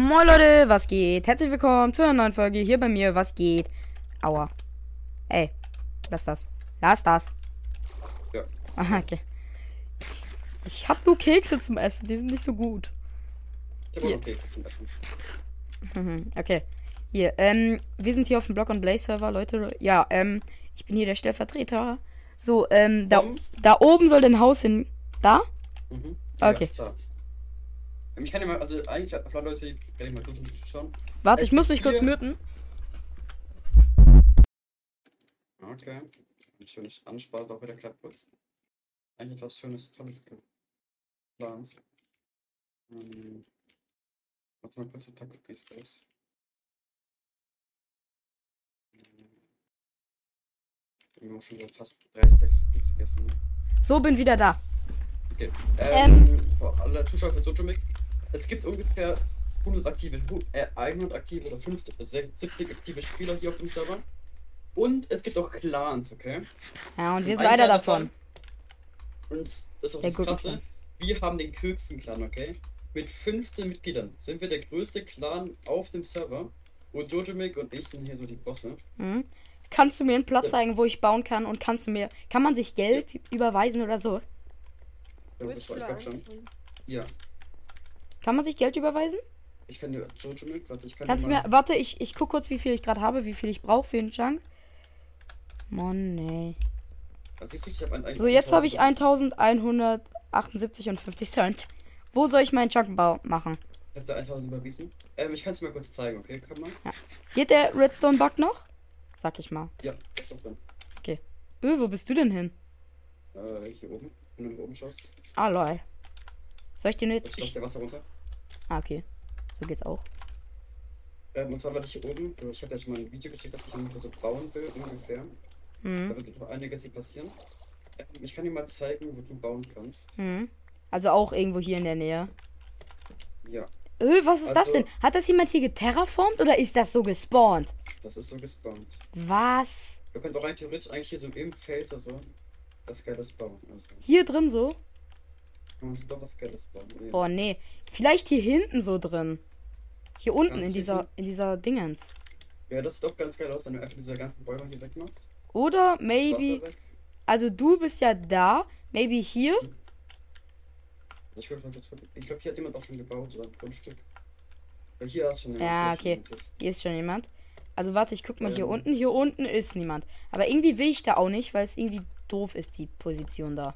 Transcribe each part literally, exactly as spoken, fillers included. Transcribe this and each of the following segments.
Moin Leute, was geht? Herzlich willkommen zu einer neuen Folge hier bei mir. Was geht? Aua. Ey, lass das. Lass das. Ja. Aha, okay. Ich hab nur Kekse zum Essen, die sind nicht so gut. Ich habe auch noch Kekse zum Essen. Okay. Hier, ähm, wir sind hier auf dem Block und Blaze Server, Leute. Ja, ähm, ich bin hier der Stellvertreter. So, ähm, da, Um. da oben soll dein Haus hin. Da? Mhm. Okay. Ja, ich kann ja mal, also eigentlich, für Leute, die kann ich mal kurz schauen. Warte, Es ich muss gibt mich kurz hier- muten. Okay. Ein schönes Anspaß, auch wieder klappt gut. Eigentlich etwas Schönes, Tolles geplant. Hm. Warte mal kurz ein paar Cookies raus. Ich habe schon so fast drei Stacks Cookies gegessen. So, bin wieder da. Okay. Ähm. Ähm, für alle Zuschauer für Sotomik. Es gibt ungefähr hundert aktive, äh, hundert aktive oder fünfzig, siebzig aktive Spieler hier auf dem Server. Und es gibt auch Clans, okay? Ja, und wir Und sind ein einer Clan davon. Und das ist auch Der das gute Krasse. Clan. Wir haben den Köksen Clan, okay? Mit fünfzehn Mitgliedern sind wir der größte Clan auf dem Server. Und Dojimik und ich sind hier so die Bosse. Mhm. Kannst du mir einen Platz Ja. zeigen, wo ich bauen kann? Und kannst du mir. Kann man sich Geld überweisen oder so? Ja, das war, ich glaub schon. Ja. Kann man sich Geld überweisen? Ich kann dir Dojimik, warte, ich kann Kannst du dir mir. mal. Warte, ich, ich guck kurz, wie viel ich gerade habe, wie viel ich brauche für den Chunk. Mann, nee. Also, siehst du, ich hab ein, So, jetzt habe ich elfhundertachtundsiebzig und fünfzig Cent. Wo soll ich meinen Chunk bau machen? Ich hab da tausend überwiesen. Ähm, ich kann es dir mal kurz zeigen, okay? Kann man? Geht der Redstone-Bug noch? Sag ich mal. Ja, ist doch drin. Öh, wo bist du denn hin? Äh, hier oben. Wenn du nach oben schaust. Ah, lol. Soll ich den Jetzt jetzt. läuft Ich, der Wasser runter. ah, okay. So geht's auch. Ähm, und zwar werde ich hier oben. Ich habe ja schon mal ein Video geschickt, dass ich ungefähr so bauen will, ungefähr. Hm. Da wird noch einiges hier passieren. Ähm, ich kann dir mal zeigen, wo du bauen kannst. Hm. Also auch irgendwo hier in der Nähe. Ja, Öh, was ist das Also- denn? Hat das jemand hier geterraformt oder ist das so gespawnt? das ist so gespawnt. Was? Du kannst auch rein theoretisch eigentlich hier so im Feld oder so was Geiles bauen. Also, Hier drin so? kann man doch was Geiles bauen. Ja. Boah, nee. Vielleicht hier hinten so drin. Hier unten Ganz in dieser, hinten? in dieser Dingens. Ja, das sieht doch ganz geil aus, wenn du einfach diese ganzen Bäume hier wegmachst. Oder Das maybe. Wasser weg. Also du bist ja da. Maybe hier. Ich glaube, ich glaub, hier hat jemand auch schon gebaut, oder ein Grundstück. Weil hier hat schon jemand. Ja, hier hat schon okay. jemand das. Hier ist schon jemand. Also warte, ich guck mal hier Ähm. unten. Hier unten ist niemand. Aber irgendwie will ich da auch nicht, weil es irgendwie doof ist, die Position da.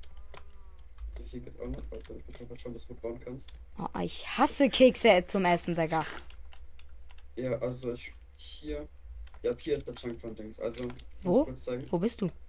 Hier geht auch noch weiter. Ich bin schon, dass du bauen kannst. Oh, ich hasse Kekse zum Essen, Digga. Ja, also ich hier. Ja, hier ist der Chunk von Dings. Also, kann Wo? ich kurz zeigen. Wo bist du?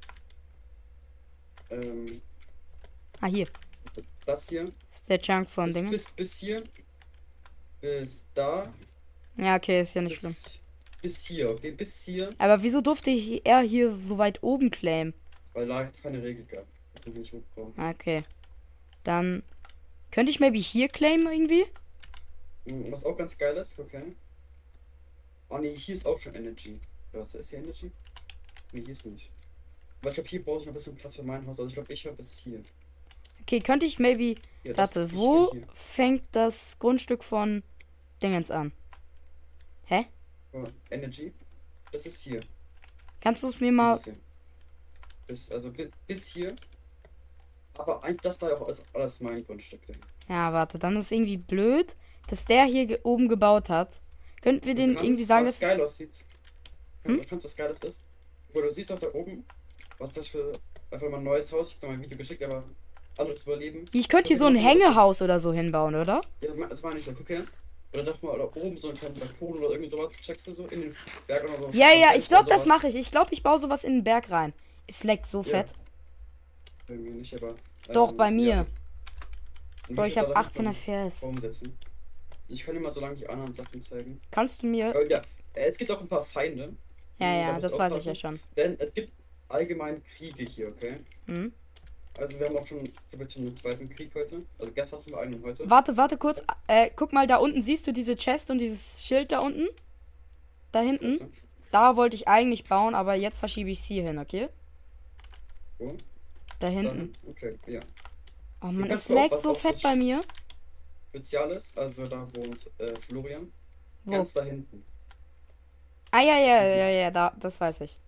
Ähm, Ah, hier. das hier. Das ist der Chunk von Bis, Dingen. bis, bis hier. Bis da. Ja, okay, ist ja nicht Bis, schlimm. bis hier, okay? Bis hier. Aber wieso durfte ich er hier so weit oben claimen? Weil da keine Regel gab. Ich bin nicht hochgekommen. Okay. Dann könnte ich maybe hier claimen irgendwie? Mhm, was auch ganz geil ist, okay. Oh ne, hier ist auch schon Energy. Was ist hier Energy? Ne, hier ist nicht. Aber ich glaube, hier brauche ich noch ein bisschen Platz für mein Haus. Also ich glaube, ich habe bis hier. Okay, könnte ich maybe. Ja, das- Warte, ich wo will hier. fängt das Grundstück von Dingens an? Hä? Oh, Energy. Das ist hier. Kannst du es mir Das mal. ist hier. Bis, also bis, bis hier. Aber eigentlich, das war ja auch alles, alles mein Grundstück. Denn. Ja, warte, dann ist irgendwie blöd, dass der hier ge oben gebaut hat. Könnten wir Du den kannst, irgendwie sagen, was dass geil es. aussieht. Hm? Du kannst, was Geiles ist. Wo du siehst auch da oben, was das für einfach mal ein neues Haus. Ich hab da mal ein Video geschickt, aber alles überleben. Ich könnte hier so ein Hängehaus oder so hinbauen, oder? Ja, das meine ich schon. Guck her. Oder doch mal da oben so einen kleinen Balkon oder irgendwie sowas. Checkst du so in den Berg oder so. Ja, ja, Und ich glaube, das sowas. mache ich. Ich glaube, ich baue sowas in den Berg rein. Es leckt so Ja. fett. Bei mir nicht, aber. Doch, ähm, bei mir. ja. Und Bro, ich ich würd habe da achtzehn langsam F P S. umsetzen. Ich kann dir mal so lange die anderen Sachen zeigen. Kannst du mir. Aber ja, äh, es gibt auch ein paar Feinde. Ja, Da ja, musst das du weiß ich ja aufpassen. schon. Denn es gibt allgemein Kriege hier, okay? Hm? Also wir haben auch schon, ich habe jetzt schon einen zweiten Krieg heute. Also gestern hatten wir einen und heute. Warte, warte kurz. Äh, guck mal, da unten siehst du diese Chest und dieses Schild da unten? Da hinten? Warte. Da wollte ich eigentlich bauen, aber jetzt verschiebe ich es hier hin, okay? Wo? Da hinten. Dann, okay, ja. Oh Mann, kannst es mir auch laggt was so auf fett das bei Sch- mir. Speziales, also da wohnt äh, Florian. Wo? Ganz da hinten. Ah, ja, ja, ja, ja, da, das weiß ich.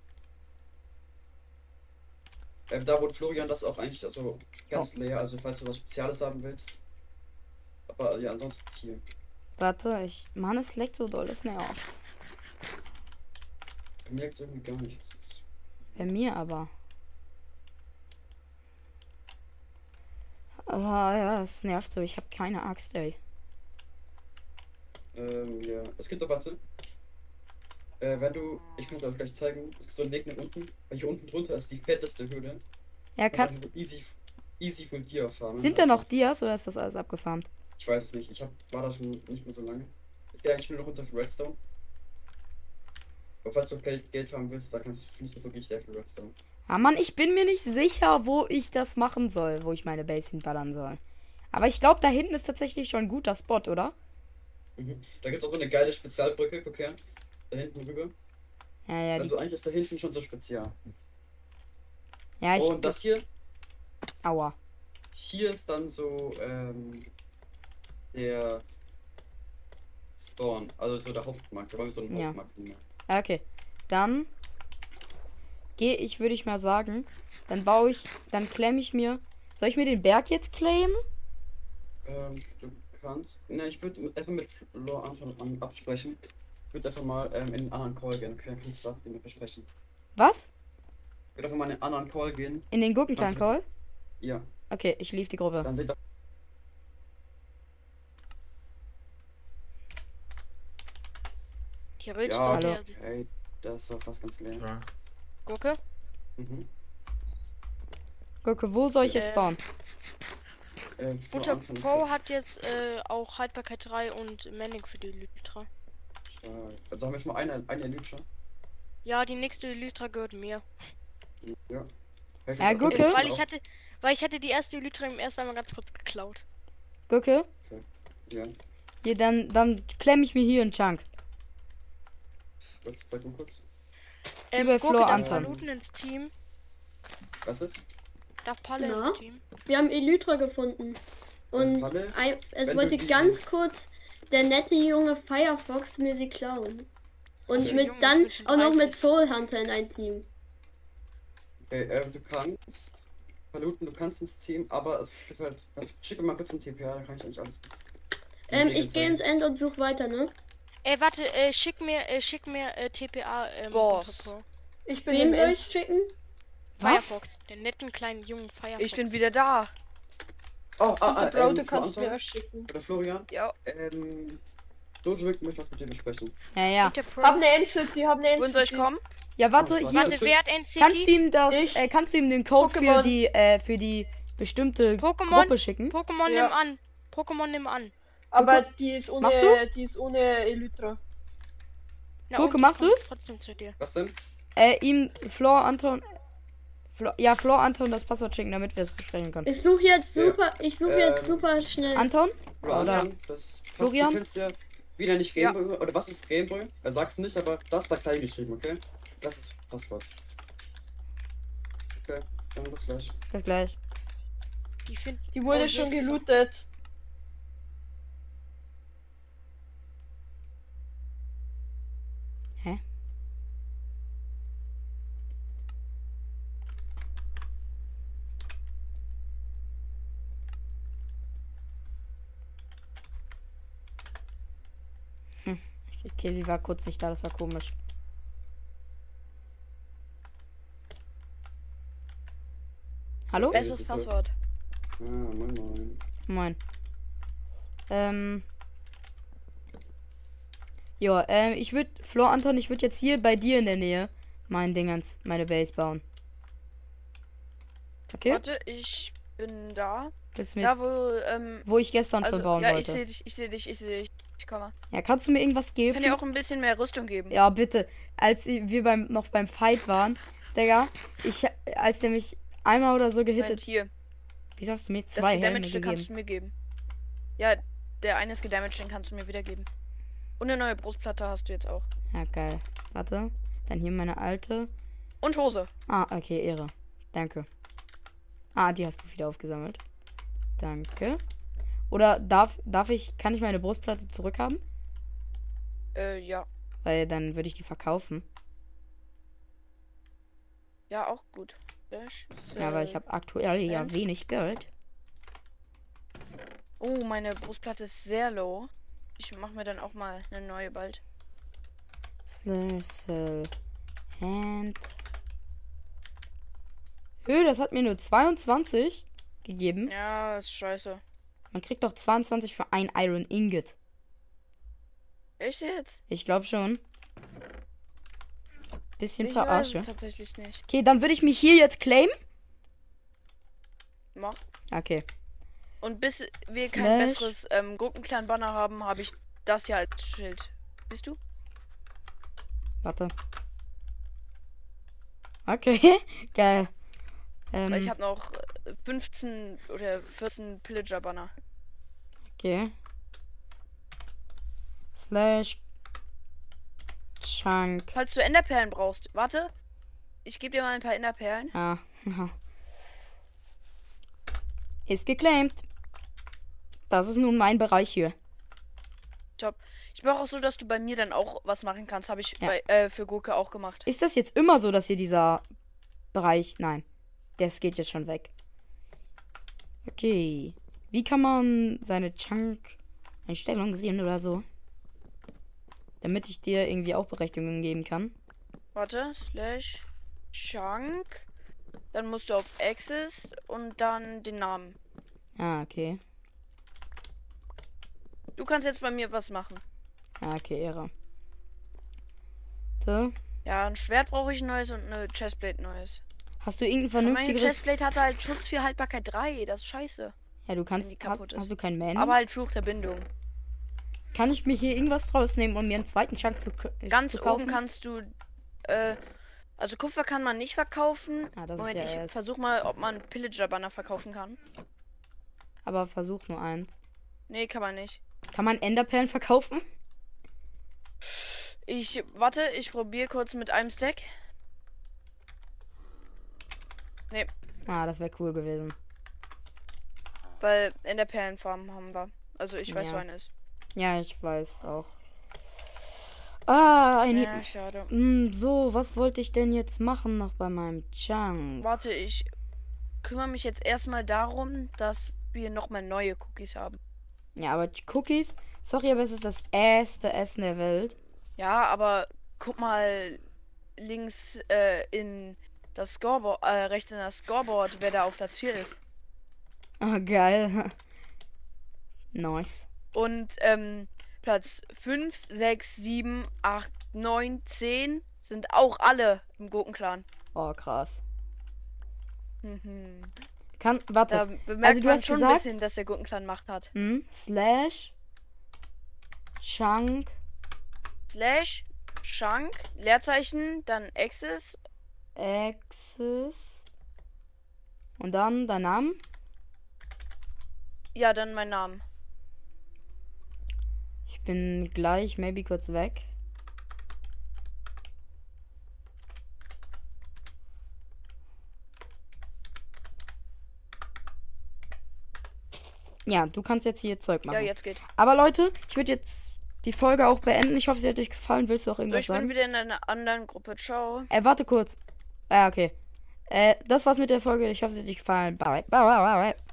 Ähm, da wohnt Florian, das auch eigentlich also ganz leer, also falls du was Spezielles haben willst. Aber ja, ansonsten hier. Warte, ich. Mann, es leckt so doll, es nervt. Merkt irgendwie gar nicht. Es ist- Bei mir aber. Ah, ja, es nervt so. Ich habe keine Axt, ey. Ähm, ja. Es gibt doch, warte. Äh, wenn du, ich kann es euch gleich zeigen, es gibt so einen Weg nach unten, weil hier unten drunter ist die fetteste Höhle. Ja, Kann kann. man easy, easy von dir farmen. Sind da Also, noch Dias oder ist das alles abgefarmt? ich weiß es nicht, ich hab, war da schon nicht mehr so lange. Ich gehe eigentlich nur noch runter für Redstone. Aber falls du Geld, Geld haben willst, da kannst du, findest du wirklich sehr viel Redstone. Ah, Mann, ich bin mir nicht sicher, wo ich das machen soll, wo ich meine Base hinballern soll. Aber ich glaube, da hinten ist tatsächlich schon ein guter Spot, oder? Mhm. Da gibt es auch so eine geile Spezialbrücke, guck her. Da hinten rüber. Ja, ja, die. Also eigentlich ist da hinten schon so spezial. Ja, ich. Und das hier, Aua. hier ist dann so ähm, der Spawn, also so der Hauptmarkt. Da wollen wir so einen Ja. Hauptmarkt nehmen. Ja, okay. Dann gehe ich, würde ich mal sagen. Dann baue ich, dann klemme ich mir. Soll ich mir den Berg jetzt claimen? Ähm, du kannst. Ne, ich würde einfach mit Lore Anton an, absprechen. Ich würde einfach mal ähm, in einen anderen Call gehen, okay? Dann kannst du damit besprechen. Was? Ich würde einfach mal in einen anderen Call gehen. In den Gurkentran-Call? Ja, Okay, ich lief die Gruppe. dann seht ihr. Theoretisch Ja, sollte Hallo. er sich. okay, das war fast ganz leer. Ja. Gurke? Mhm. Gurke, wo soll ich jetzt Äh, bauen? Äh, Lore Unter Anton ist Pro hat jetzt äh, auch Haltbarkeit drei und Manning für die Elytra. stark. Also haben wir schon mal eine, eine Elytra. Ja, die nächste Elytra gehört mir. Ja. Ja, gut, Gurke? Weil ich hatte, weil ich hatte die erste Elytra im ersten einmal ganz kurz geklaut. Gurke? Ja, Hier, dann, dann klemme ich mir hier einen Chunk. kurz, sag mal kurz. Ähm, Lieber Gurke Flo darf Anton. Paluten ins Team. Was ist? Darf Palle Na? ins Team. Wir haben Elytra gefunden. Und Palle? ein, es Wenn wollte du die- ganz kurz der nette junge Firefox mir sie klauen. Und Der mit Junge ist dann bisschen auch noch mit dreißig. Soul Hunter in ein Team. Okay, äh, du kannst. Paluten, du kannst ins Team, aber es gibt halt. Also, schick mir mal kurz ein T P, da kann ich eigentlich alles kurz. die Ähm, Regeln ich gehe ins zeigen. End und suche weiter, ne? Ey, warte, äh, schick mir, äh, schick mir äh, T P A ähm, Boss. unter Pro. Ich bin Wem im soll End. ich schicken? Was? Firefox, den netten kleinen jungen Firefox. Ich bin wieder da. Oh, ah, Und der ah, Bro, ähm, du Flo kannst Anton mir was schicken. Oder Florian? Ja. Ähm. Dojo möchte was mit dir besprechen. Ja, ja. Unter Pro. Hab eine End-City, hab eine Wohin soll ich End-City. kommen? Ja, warte, Warte, hier. Warte, wer hat N C Kannst du T? ihm das, Ich. äh, kannst du ihm den Code für Pokémon. die, äh, für die bestimmte Pokémon. Gruppe schicken? Pokémon Ja. nimm an. Pokémon nimm an. Aber die ist ohne, Machst du? die ist ohne Elytra. Na, Gurke, und die machst kommt du's? Trotzdem zu dir. Was denn? Äh, ihm Flor Anton. Flor, ja, Flor Anton das Passwort schicken, damit wir es besprechen können. Ich suche jetzt Ja. super, ich suche jetzt Ähm, super schnell. Anton? Oder Oder Anton, das. Florian? Du kennst ja wieder nicht Ja. Gameboy. Oder was ist Gameboy? Er sagt's nicht, aber das ist da klein geschrieben, okay? Das ist Passwort. Okay, dann bis gleich. bis gleich. Die, find, Die wurde oh, schon hier ist so- gelootet. Hä? Hm. Okay, sie war kurz nicht da, das war komisch. Hallo? Ja. Bestes ist so. Passwort. Ah, moin moin. Moin. Ähm. Ja, ähm, ich würde, Flor Anton, ich würde jetzt hier bei dir in der Nähe mein Dingens, meine Base bauen. Okay? Warte, ich bin da. Willst du mir, Da, wo, ähm, wo ich gestern schon also, bauen ja, ich wollte. sehe dich, ich sehe dich, ich sehe dich. Ich komme. Ja, kannst du mir irgendwas Ich geben? kann dir auch ein bisschen mehr Rüstung geben. Ja, bitte. Als wir beim noch beim Fight waren, Digga, ich, als der mich einmal oder so Moment, gehittet. hier. Wie sagst du mir? Das Zwei Helme Gedamaged kannst gegeben. du mir geben. Ja, der eine ist gedamaged, den kannst du mir wiedergeben. Und eine neue Brustplatte hast du jetzt auch. Ja, geil. Warte. Dann hier meine alte. Und Hose. Ah, okay, Ehre. Danke. Ah, die hast du wieder aufgesammelt. Danke. Oder darf, darf ich, kann ich meine Brustplatte zurückhaben? Äh, ja. Weil dann würde ich die verkaufen. Ja, auch gut. Slash Ja, aber ich Sell. habe aktuell ja and- wenig Geld. Oh, meine Brustplatte ist sehr low. Ich mache mir dann auch mal eine neue bald. Slash Sell Hand. Öh, das hat mir nur zweiundzwanzig gegeben. Ja, ist scheiße. Man kriegt doch zweiundzwanzig für ein Iron Ingot. Echt jetzt? Ich glaube schon. Bisschen Ich weiß verarsche. es tatsächlich nicht. Okay, dann würde ich mich hier jetzt claimen. Mach. Okay. Und bis wir kein Slash. besseres ähm, Gurkenclan-Banner haben, habe ich das hier als Schild. Siehst du? Warte. Okay. Geil. Ähm, Weil ich habe noch äh, fünfzehn oder vierzehn Pillager-Banner. okay. Slash Chunk. Falls du Enderperlen brauchst, warte. Ich gebe dir mal ein paar Enderperlen. Ah. Ist geclaimed. Das ist nun mein Bereich hier. Ich brauche auch so, dass du bei mir dann auch was machen kannst. Habe ich Ja. bei, äh, für Gurke auch gemacht. Ist das jetzt immer so, dass hier dieser Bereich... Nein. Das geht jetzt schon weg. Okay. Wie kann man seine Chunk-Einstellungen sehen oder so? Damit ich dir irgendwie auch Berechtigungen geben kann. Warte, slash Chunk. Dann musst du auf Access und dann den Namen. Ah, okay. Du kannst jetzt bei mir was machen. Ah, okay, Ehre. So. Ja, ein Schwert brauche ich ein neues und eine Chestplate neues. Hast du irgendein Aber meine vernünftigeres... Chestplate hatte halt Schutz für Haltbarkeit drei. Das ist scheiße. Ja, du kannst... die Hast, kaputt ist. hast du keinen Man? Aber halt Fluch der Bindung. Kann ich mir hier irgendwas draus nehmen, um mir einen zweiten Chunk zu, äh, Ganz zu oben kaufen? kannst du, äh, also Kupfer kann man nicht verkaufen. Ah, das Moment, ist ja ich erst. versuch mal, ob man Pillager-Banner verkaufen kann. Aber versuch nur eins. Nee, kann man nicht. Kann man Enderperlen verkaufen? Ich, warte, ich probiere kurz mit einem Stack. Ah, das wäre cool gewesen. Weil in der Perlenfarm haben wir. Also ich weiß, Ja. wo eine ist. Ja, ich weiß auch. Ah, ein... Ja, schade. Hm, so, was wollte ich denn jetzt machen noch bei meinem Chunk? Warte, ich kümmere mich jetzt erstmal darum, dass wir nochmal neue Cookies haben. Ja, aber die Cookies... Sorry, aber es ist das erste Essen der Welt. Ja, aber guck mal links äh, in das Scoreboard, äh, rechts in das Scoreboard, wer da auf Platz vier ist. Ah, geil. Nice. Und ähm, Platz fünf, sechs, sieben, acht, neun, zehn sind auch alle im Gurkenclan. Oh, krass. Mhm. Kann... Warte. Da bemerkt Also, du man hast schon gesagt- ein bisschen, dass der Gurkenclan Macht hat. Hm? Slash... Chunk... Slash, Chunk, Leerzeichen, dann Access. Access... Und dann dein Name? Ja, dann mein Name. Ich bin gleich, maybe kurz weg. Ja, du kannst jetzt hier Zeug machen. Ja, jetzt geht. Aber Leute, ich würde jetzt die Folge auch beenden. Ich hoffe, sie hat euch gefallen. Willst du auch So, irgendwas ich bin sagen? wieder in einer anderen Gruppe. Ciao. Äh, warte kurz. Ah, okay. Äh, das war's mit der Folge. Ich hoffe, sie hat euch gefallen. Bye. Bye. Bye. Bye.